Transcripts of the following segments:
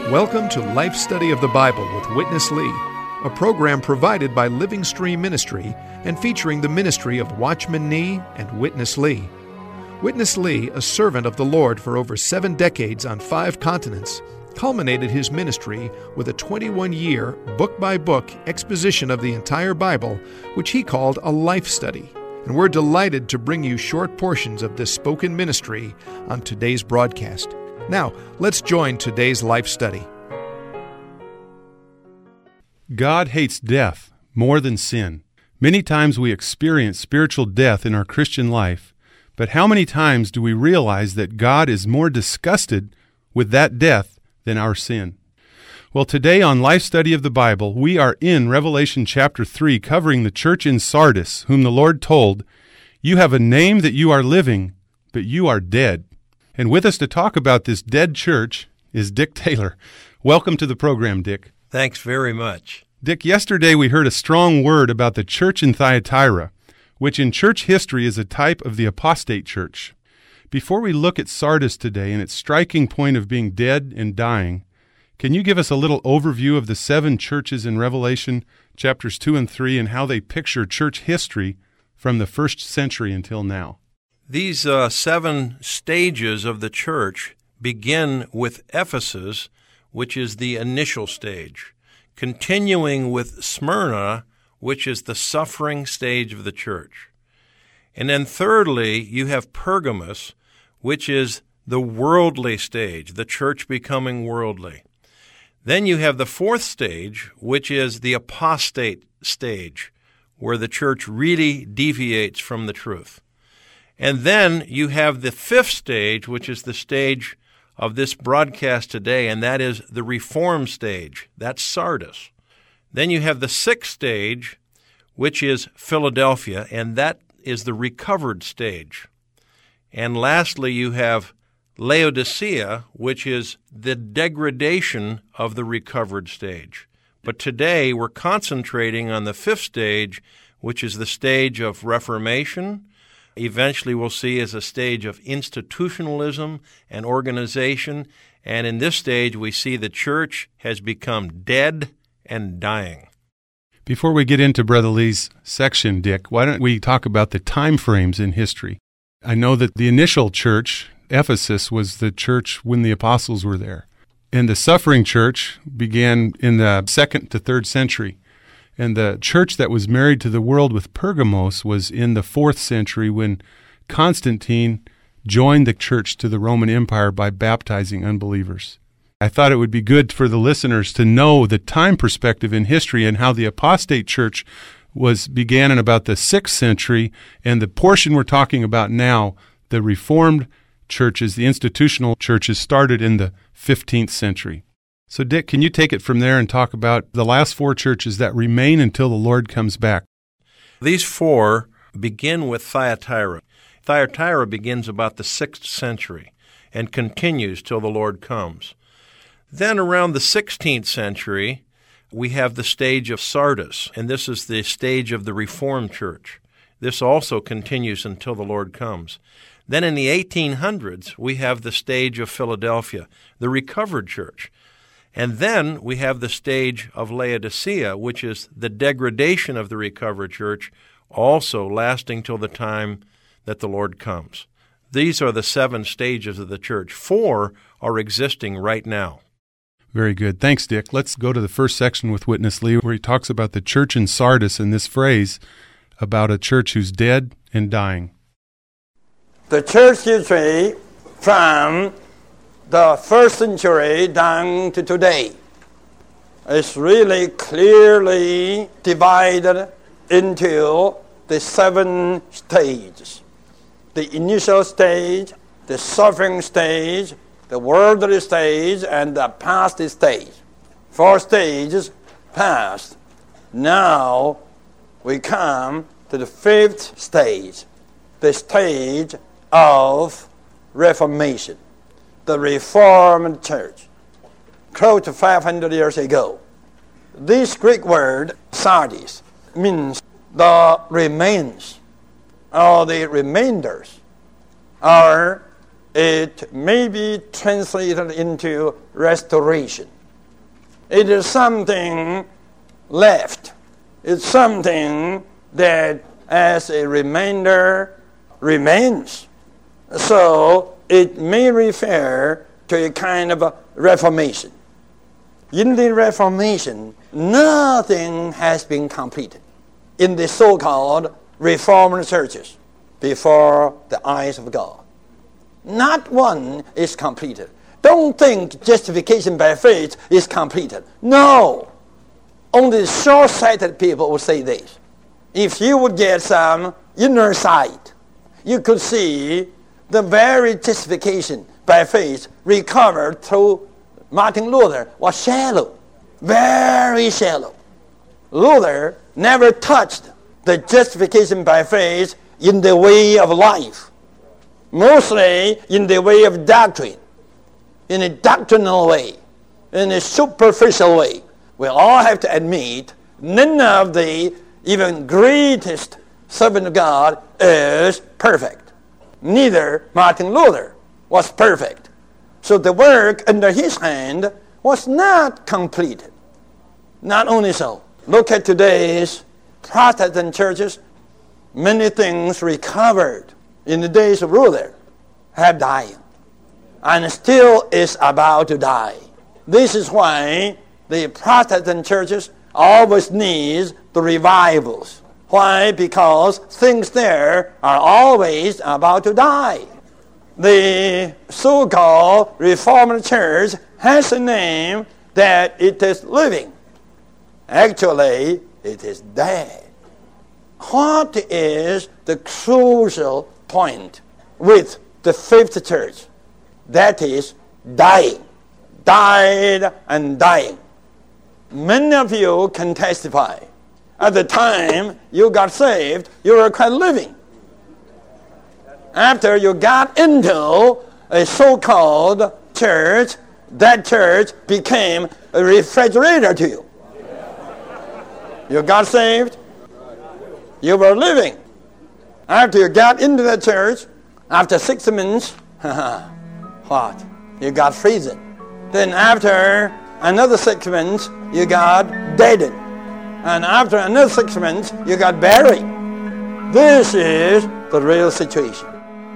Welcome to Life Study of the Bible with Witness Lee, a program provided by Living Stream Ministry and featuring the ministry of Watchman Nee and Witness Lee. Witness Lee, a servant of the Lord for over 7 decades on 5 continents, culminated his ministry with a 21-year, book-by-book exposition of the entire Bible, which he called a life study. And we're delighted to bring you short portions of this spoken ministry on today's broadcast. Now, let's join today's life study. God hates death more than sin. Many times we experience spiritual death in our Christian life, but how many times do we realize that God is more disgusted with that death than our sin? Well, today on Life Study of the Bible, we are in Revelation chapter 3, covering the church in Sardis, whom the Lord told, "You have a name that you are living, but you are dead." And with us to talk about this dead church is Dick Taylor. Welcome to the program, Dick. Thanks very much. Dick, yesterday we heard a strong word about the church in Thyatira, which in church history is a type of the apostate church. Before we look at Sardis today and its striking point of being dead and dying, can you give us a little overview of the 7 churches in Revelation chapters 2 and 3 and how they picture church history from the 1st century until now? These 7 stages of the church begin with Ephesus, which is the initial stage, continuing with Smyrna, which is the suffering stage of the church. And then thirdly, you have Pergamos, which is the worldly stage, the church becoming worldly. Then you have the 4th stage, which is the apostate stage, where the church really deviates from the truth. And then you have the 5th stage, which is the stage of this broadcast today, and that is the reform stage. That's Sardis. Then you have the 6th stage, which is Philadelphia, and that is the recovered stage. And lastly, you have Laodicea, which is the degradation of the recovered stage. But today we're concentrating on the 5th stage, which is the stage of Reformation. Eventually we'll see as a stage of institutionalism and organization. And in this stage we see the church has become dead and dying. Before we get into Brother Lee's section, Dick, why don't we talk about the time frames in history? I know that the initial church, Ephesus, was the church when the apostles were there. And the suffering church began in the 2nd to 3rd century. And the church that was married to the world with Pergamos was in the 4th century when Constantine joined the church to the Roman Empire by baptizing unbelievers. I thought it would be good for the listeners to know the time perspective in history and how the apostate church began in about the 6th century, and the portion we're talking about now, the Reformed churches, the institutional churches, started in the 15th century. So, Dick, can you take it from there and talk about the last 4 churches that remain until the Lord comes back? These 4 begin with Thyatira. Thyatira begins about the 6th century and continues till the Lord comes. Then around the 16th century, we have the stage of Sardis, and this is the stage of the Reformed church. This also continues until the Lord comes. Then in the 1800s, we have the stage of Philadelphia, the recovered church. And then we have the stage of Laodicea, which is the degradation of the recovered church, also lasting till the time that the Lord comes. These are the 7 stages of the church. 4 are existing right now. Very good. Thanks, Dick. Let's go to the first section with Witness Lee, where he talks about the church in Sardis and this phrase about a church who's dead and dying. The church history from the 1st century down to today is really clearly divided into the 7 stages. The initial stage, the suffering stage, the worldly stage, and the apostate stage. 4 stages passed. Now we come to the 5th stage, the stage of Reformation. The Reformed Church, close to 500 years ago. This Greek word, Sardis, means the remains, or the remainders, or it may be translated into restoration. It is something left. It's something that as a remainder remains. So it may refer to a kind of a reformation. In the Reformation, nothing has been completed in the so-called Reformed churches before the eyes of God. Not one is completed. Don't think justification by faith is completed. No. Only short-sighted people would say this. If you would get some inner sight, you could see the very justification by faith recovered through Martin Luther was shallow, very shallow. Luther never touched the justification by faith in the way of life, mostly in the way of doctrine, in a doctrinal way, in a superficial way. We all have to admit none of the even greatest servant of God is perfect. Neither Martin Luther was perfect. So the work under his hand was not completed. Not only so, look at today's Protestant churches. Many things recovered in the days of Luther have died and still is about to die. This is why the Protestant churches always need the revivals. Why? Because things there are always about to die. The so-called Reformed Church has a name that it is living. Actually, it is dead. What is the crucial point with the fifth church? That is dying. Died and dying. Many of you can testify. At the time you got saved, you were quite living. After you got into a so-called church, that church became a refrigerator to you. You got saved, you were living. After you got into the church, after 6 months, what? You got freezing. Then after another 6 months, you got deadened. And after another 6 months, you got buried. This is the real situation.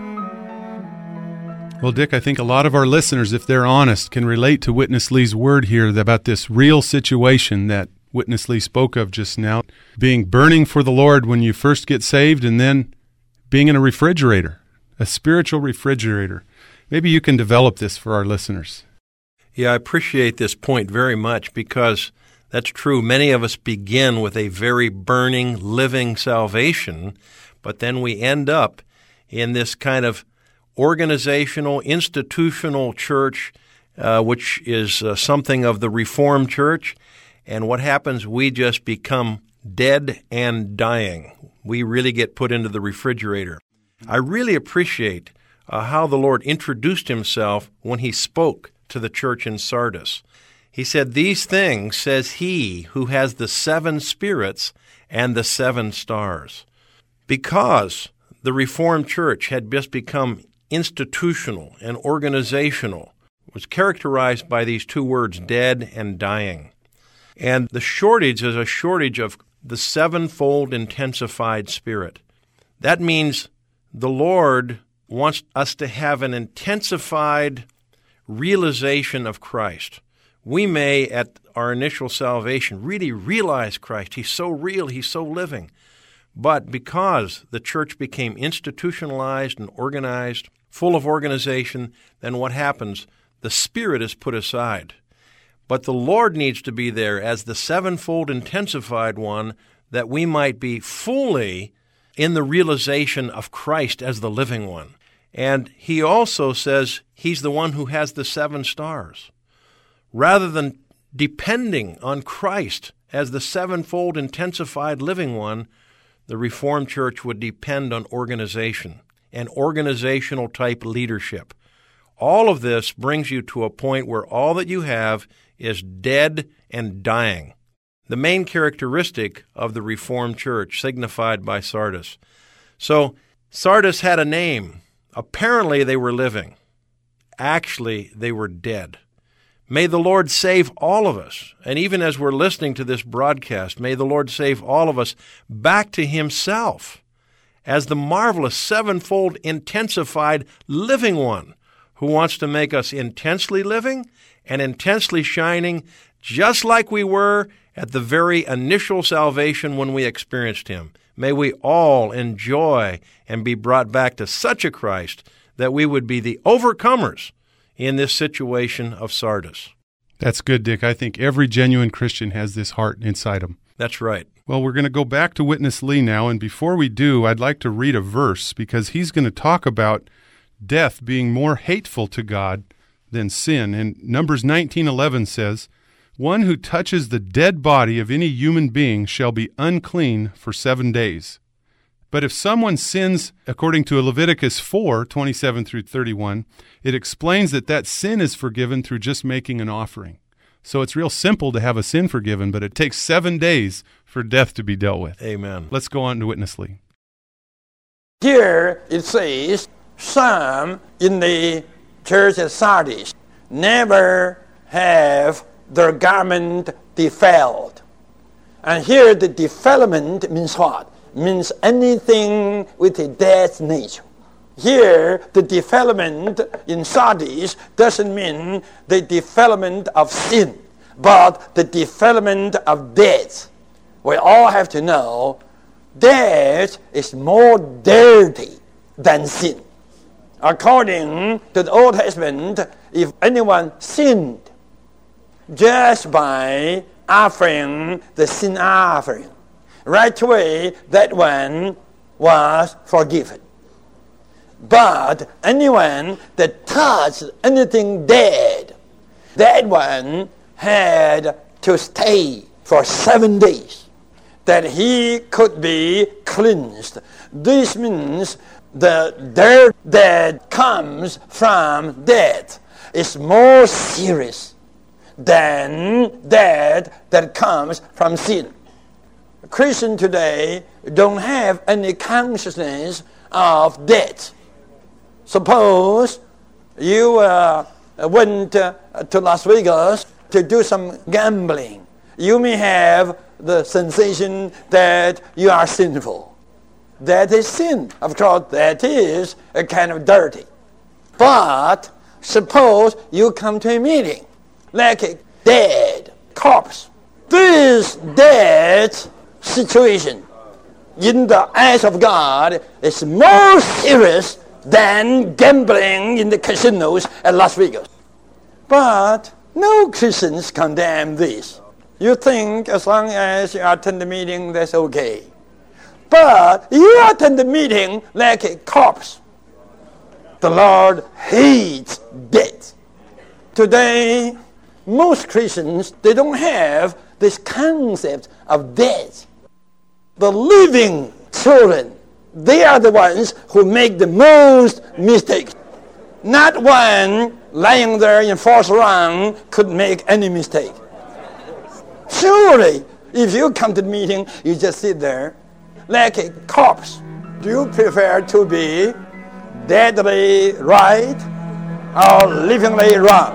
Well, Dick, I think a lot of our listeners, if they're honest, can relate to Witness Lee's word here about this real situation that Witness Lee spoke of just now, being burning for the Lord when you first get saved and then being in a refrigerator, a spiritual refrigerator. Maybe you can develop this for our listeners. Yeah, I appreciate this point very much because that's true. Many of us begin with a very burning, living salvation, but then we end up in this kind of organizational, institutional church, which is something of the Reformed Church. And what happens, we just become dead and dying. We really get put into the refrigerator. I really appreciate how the Lord introduced himself when he spoke to the church in Sardis. He said, "These things says he who has the 7 spirits and the 7 stars." Because the Reformed Church had just become institutional and organizational, it was characterized by these 2 words, dead and dying. And the shortage is a shortage of the 7-fold intensified Spirit. That means the Lord wants us to have an intensified realization of Christ. We may, at our initial salvation, really realize Christ. He's so real, he's so living. But because the church became institutionalized and organized, full of organization, then what happens? The Spirit is put aside. But the Lord needs to be there as the 7-fold intensified one, that we might be fully in the realization of Christ as the living one. And he also says he's the one who has the 7 stars. Rather than depending on Christ as the 7-fold intensified living one, the Reformed Church would depend on organization and organizational type leadership. All of this brings you to a point where all that you have is dead and dying. The main characteristic of the Reformed Church signified by Sardis. So Sardis had a name. Apparently they were living. actually they were dead. May the Lord save all of us, and even as we're listening to this broadcast, may the Lord save all of us back to Himself as the marvelous, sevenfold, intensified living one who wants to make us intensely living and intensely shining, just like we were at the very initial salvation when we experienced Him. May we all enjoy and be brought back to such a Christ that we would be the overcomers in this situation of Sardis. That's good, Dick. I think every genuine Christian has this heart inside them. That's right. Well, we're going to go back to Witness Lee now, and before we do, I'd like to read a verse because he's going to talk about death being more hateful to God than sin. And Numbers 19:11 says, "One who touches the dead body of any human being shall be unclean for 7 days. But if someone sins according to Leviticus 4:27 through 31, it explains that sin is forgiven through just making an offering. So it's real simple to have a sin forgiven, but it takes 7 days for death to be dealt with." Amen. Let's go on to Witness Lee. Here it says, some in the church of Sardis never have their garment defiled. And here the defilement means what? Means anything with a dead nature. Here, the defilement in Sardis doesn't mean the defilement of sin, but the defilement of death. We all have to know death is more dirty than sin. According to the Old Testament, if anyone sinned just by offering the sin offering, right away that one was forgiven. But anyone that touched anything dead, that one had to stay for 7 days, that he could be cleansed. This means the dirt that comes from death is more serious than that comes from sin. Christians today don't have any consciousness of death. Suppose you went to Las Vegas to do some gambling. You may have the sensation that you are sinful. That is sin. Of course, that is a kind of dirty. But suppose you come to a meeting like a dead corpse. This dead situation in the eyes of God is more serious than gambling in the casinos at Las Vegas. But no Christians condemn this. You think as long as you attend the meeting, that's okay. But you attend the meeting like a corpse. The Lord hates death. Today, most Christians, they don't have this concept of death. The living children, they are the ones who make the most mistakes. Not one lying there in fourth round could make any mistake. Surely, if you come to the meeting, you just sit there like a corpse. Do you prefer to be deadly right or livingly wrong?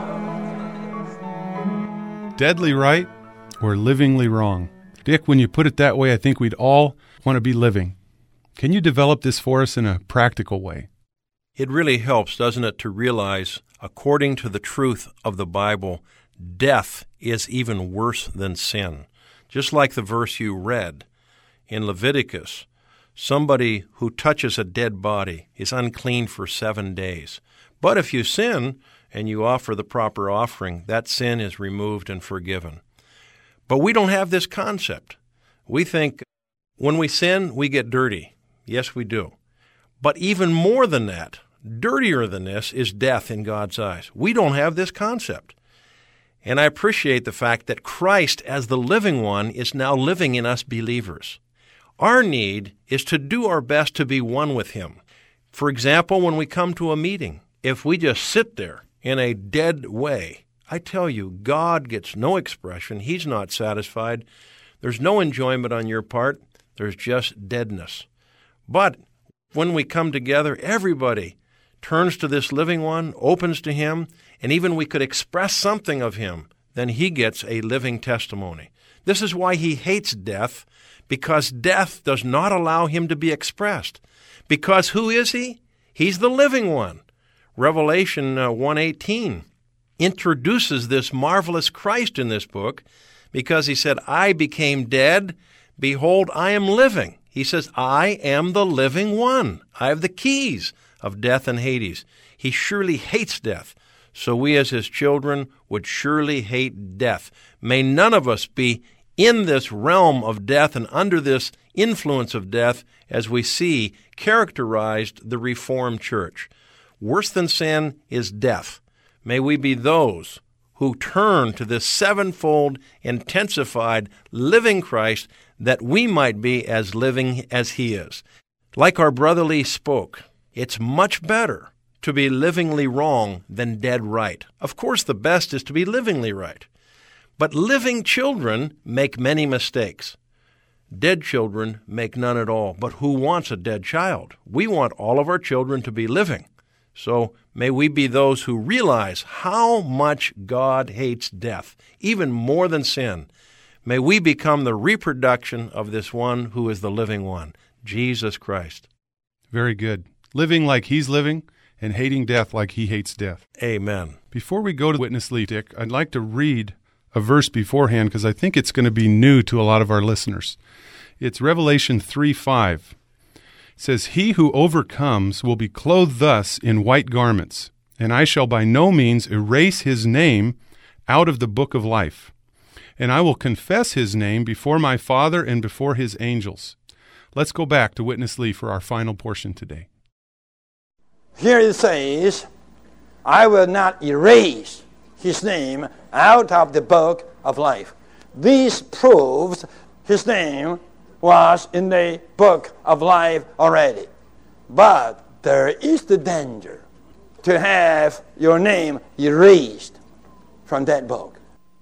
Deadly right or livingly wrong? Dick, when you put it that way, I think we'd all want to be living. Can you develop this for us in a practical way? It really helps, doesn't it, to realize, according to the truth of the Bible, death is even worse than sin. Just like the verse you read in Leviticus, somebody who touches a dead body is unclean for 7 days. But if you sin and you offer the proper offering, that sin is removed and forgiven. But we don't have this concept. We think when we sin, we get dirty. Yes, we do. But even more than that, dirtier than this is death in God's eyes. We don't have this concept. And I appreciate the fact that Christ, as the living one, is now living in us believers. Our need is to do our best to be one with Him. For example, when we come to a meeting, if we just sit there in a dead way, I tell you, God gets no expression. He's not satisfied. There's no enjoyment on your part. There's just deadness. But when we come together, everybody turns to this living one, opens to him, and even we could express something of him, then he gets a living testimony. This is why he hates death, because death does not allow him to be expressed. Because who is he? He's the living one. Revelation 1:18 introduces this marvelous Christ in this book because he said, I became dead, behold, I am living. He says, I am the living one. I have the keys of death and Hades. He surely hates death. So we as his children would surely hate death. May none of us be in this realm of death and under this influence of death as we see characterized the Reformed Church. Worse than sin is death. May we be those who turn to this sevenfold, intensified, living Christ that we might be as living as he is. Like our brother Lee spoke, it's much better to be livingly wrong than dead right. Of course, the best is to be livingly right. But living children make many mistakes. Dead children make none at all. But who wants a dead child? We want all of our children to be living. So may we be those who realize how much God hates death, even more than sin. May we become the reproduction of this one who is the living one, Jesus Christ. Very good. Living like he's living and hating death like he hates death. Amen. Before we go to Witness Lee, Dick, I'd like to read a verse beforehand because I think it's going to be new to a lot of our listeners. It's Revelation 3:5. It says, He who overcomes will be clothed thus in white garments, and I shall by no means erase his name out of the book of life. And I will confess his name before my Father and before his angels. Let's go back to Witness Lee for our final portion today. Here it says, I will not erase his name out of the book of life. This proves his name was in the book of life already. But there is the danger to have your name erased from that book.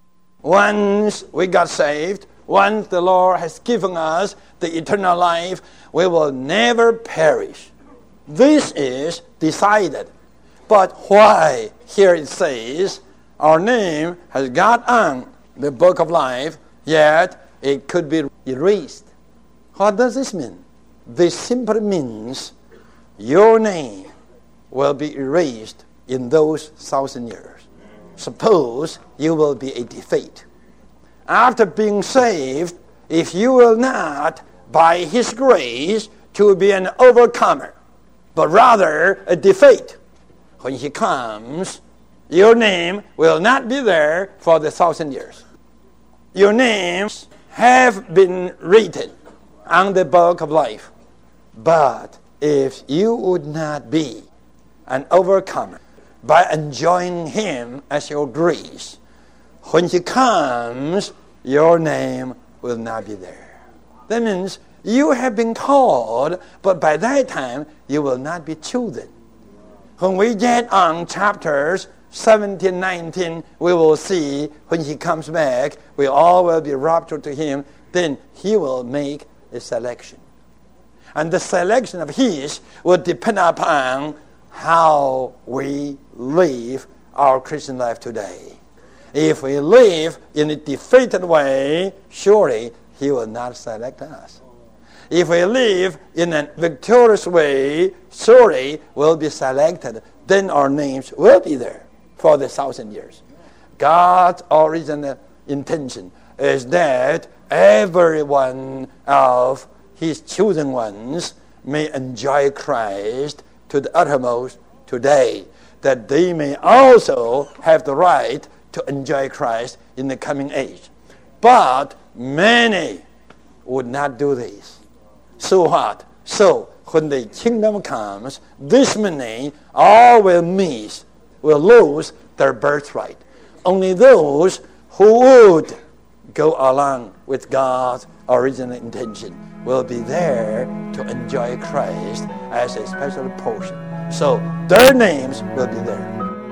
Once we got saved, once the Lord has given us the eternal life, we will never perish. This is decided. But why here it says our name has got on the book of life, yet it could be erased? What does this mean? This simply means your name will be erased in those 1,000 years. Suppose you will be a defeat. After being saved, if you will not, by his grace, to be an overcomer, but rather a defeat, when he comes, your name will not be there for the 1,000 years. Your names have been written on the book of life. But if you would not be an overcomer by enjoying him as your grace, when he comes, your name will not be there. That means you have been called, but by that time you will not be chosen. When we get on chapters 17, 19, we will see when he comes back, we all will be raptured to him, then he will make a selection. And the selection of his will depend upon how we live our Christian life today. If we live in a defeated way, surely he will not select us. If we live in a victorious way, surely we'll be selected. Then our names will be there for the 1,000 years. God's original intention is that every one of his chosen ones may enjoy Christ to the uttermost today, that they may also have the right to enjoy Christ in the coming age. But many would not do this. So what? So when the kingdom comes, this many all will lose their birthright. Only those who would go along with God's original intention will be there to enjoy Christ as a special portion. So their names will be there.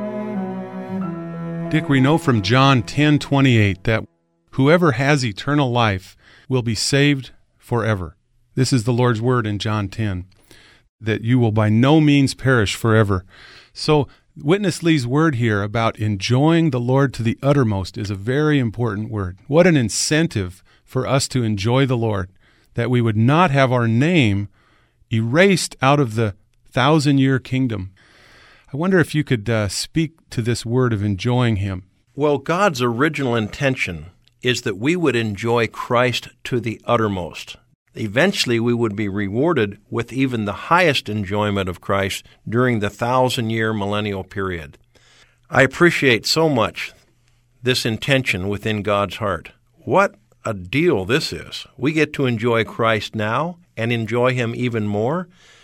Dick, we know from John 10:28 that whoever has eternal life will be saved forever. This is the Lord's word in John 10. that you will by no means perish forever. So Witness Lee's word here about enjoying the Lord to the uttermost is a very important word. What an incentive for us to enjoy the Lord, that we would not have our name erased out of the 1,000-year kingdom. I wonder if you could speak to this word of enjoying Him. Well, God's original intention is that we would enjoy Christ to the uttermost. Eventually, we would be rewarded with even the highest enjoyment of Christ during the 1,000-year millennial period. I appreciate so much this intention within God's heart. What a deal this is. We get to enjoy Christ now and enjoy Him even more.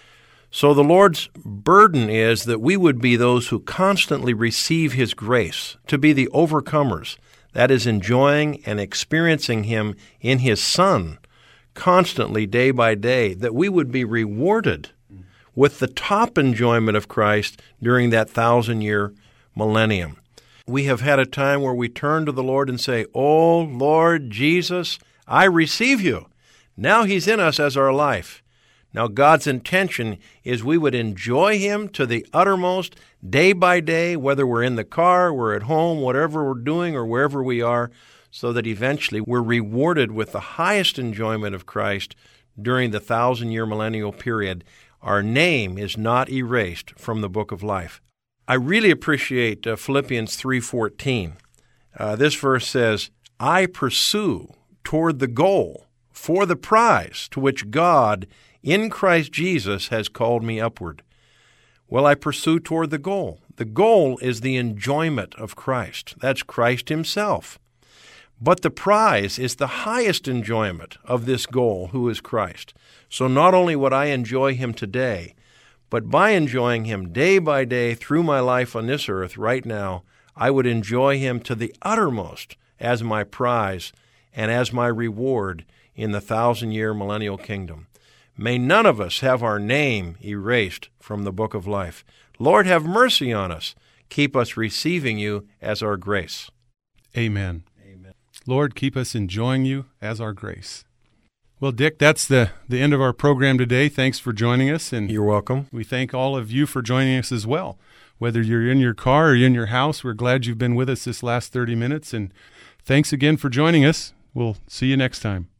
So the Lord's burden is that we would be those who constantly receive His grace, to be the overcomers, that is, enjoying and experiencing Him in His Son, constantly, day by day, that we would be rewarded with the top enjoyment of Christ during that 1,000-year millennium. We have had a time where we turn to the Lord and say, "Oh, Lord Jesus, I receive You." Now He's in us as our life. Now God's intention is we would enjoy Him to the uttermost, day by day, whether we're in the car, we're at home, whatever we're doing, or wherever we are, so that eventually we're rewarded with the highest enjoyment of Christ during the 1,000-year millennial period. Our name is not erased from the book of life. I really appreciate Philippians 3:14. This verse says, "I pursue toward the goal for the prize to which God in Christ Jesus has called me upward." Well, I pursue toward the goal. The goal is the enjoyment of Christ. That's Christ Himself. But the prize is the highest enjoyment of this goal, who is Christ. So not only would I enjoy Him today, but by enjoying Him day by day through my life on this earth right now, I would enjoy Him to the uttermost as my prize and as my reward in the 1,000-year millennial kingdom. May none of us have our name erased from the book of life. Lord, have mercy on us. Keep us receiving You as our grace. Amen. Lord, keep us enjoying You as our grace. Well, Dick, that's the end of our program today. Thanks for joining us. And You're welcome. we thank all of you for joining us as well. Whether you're in your car or in your house, we're glad you've been with us this last 30 minutes. And thanks again for joining us. We'll see you next time.